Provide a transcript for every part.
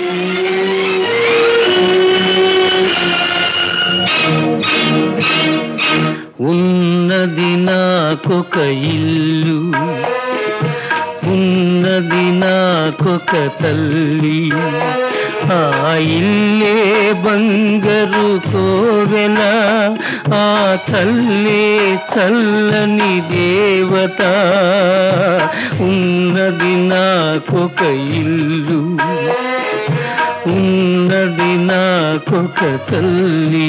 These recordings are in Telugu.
ఉన్నది నాకొక ఇల్లు, ఉన్నది నాకొక తల్లి, ఆ ఇల్లే బంగారు కోవెల, ఆ తల్లే చల్లని దేవత. ఉన్నది నాకొక ఇల్లు, ఉన్నది నాకొక తల్లి.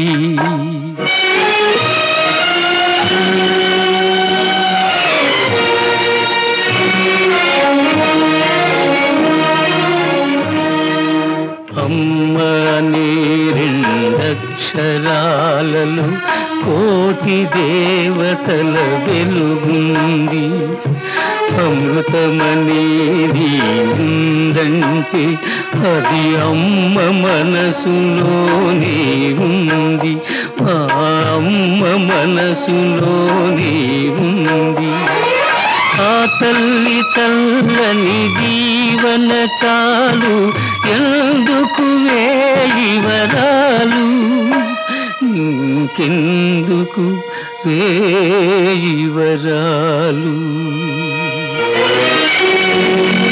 అమ్మ అనే రెండక్షరాలలో కోటి దేవతల వెలుగుంది. అమృతమనేది ఉందంటే అది అమ్మ మనసులోనే ఉంది, ఆ అమ్మ మనసులోనే ఉంది. ఆ తల్లి చల్లని జీవన చాలు, ఎందుకు వేయి వరాలు, ఇంకెందుకు వేయి వరాలు.